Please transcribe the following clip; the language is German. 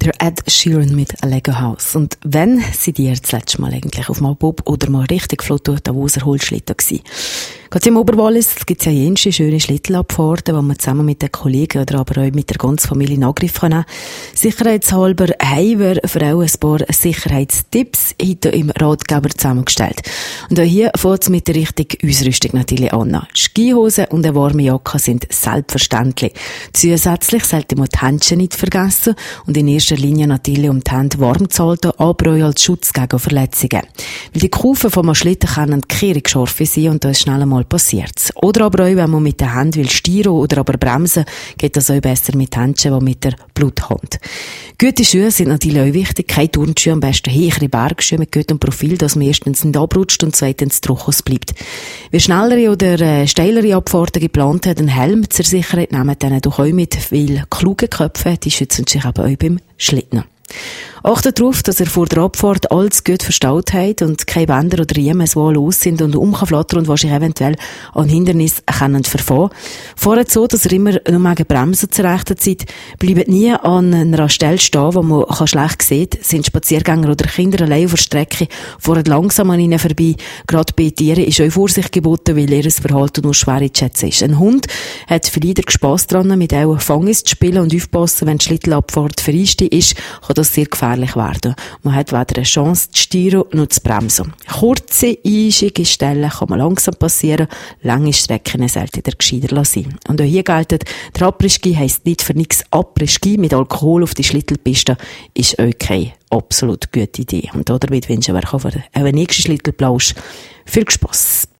Der Ed Sheeran mit Lego House. Und wenn sie dir das letzte Mal eigentlich auf mal Bob oder mal richtig flott durch den Woser Holzschlitten gsi? Gerade im Oberwallis gibt es ja jenste schöne Schlittelabfahrten, die man zusammen mit den Kollegen oder aber auch mit der ganzen Familie in Angriff nehmen kann. Sicherheitshalber haben wir für auch ein paar Sicherheitstipps heute im Ratgeber zusammengestellt. Und auch hier fängt es mit der richtigen Ausrüstung natürlich an. Skihose und eine warme Jacke sind selbstverständlich. Zusätzlich sollte man die Händchen nicht vergessen und in erster Linie natürlich um die Hände warm zu halten, aber auch als Schutz gegen Verletzungen. Weil die Kufen von einem Schlitten können kehrig-scharf sein und da ist schnell einmal passiert. Oder aber auch, wenn man mit den Händen will steuern oder aber bremsen, geht das auch besser mit Händchen, als mit der Bluthand. Gute Schuhe sind natürlich auch wichtig. Keine Turnschuhe, am besten höhere Bergschuhe mit gutem Profil, dass man erstens nicht abrutscht und zweitens trocken bleibt. Wer schnellere oder steilere Abfahrten geplant hat, einen Helm zur Sicherheit nehmen, dann doch auch mit, weil kluge Köpfe, die schützen sich eben auch beim Schlitten. Achtet darauf, dass ihr vor der Abfahrt alles gut verstaut habt und keine Bänder oder Riemen so los sind und umflattern und wahrscheinlich eventuell an Hindernis verfahren. Fahrt so, dass ihr immer nur gegen Bremsen zur rechten Zeit. Bleibt nie an einer Stelle stehen, wo man schlecht sieht. Sind Spaziergänger oder Kinder allein auf der Strecke, fahren langsam an ihnen vorbei. Gerade bei Tieren ist euch Vorsicht geboten, weil ihr Verhalten nur schwer zu schätzen ist. Ein Hund hat vielleicht Spass daran, mit auch Fangis zu spielen und aufpassen, wenn die Schlittelabfahrt verreist ist, kann das sehr gefährlich werden. Man hat weder eine Chance zu steuern noch zu bremsen. Kurze, einschige Stellen kann man langsam passieren, lange Strecken sollten ihr gescheiter sein. Und auch hier gilt, der Après-Ski heisst nicht für nichts Après-Ski mit Alkohol auf die Schlittelpiste ist auch keine absolut gute Idee. Und damit wünschen wir für den nächsten Schlittelplausch viel Spass.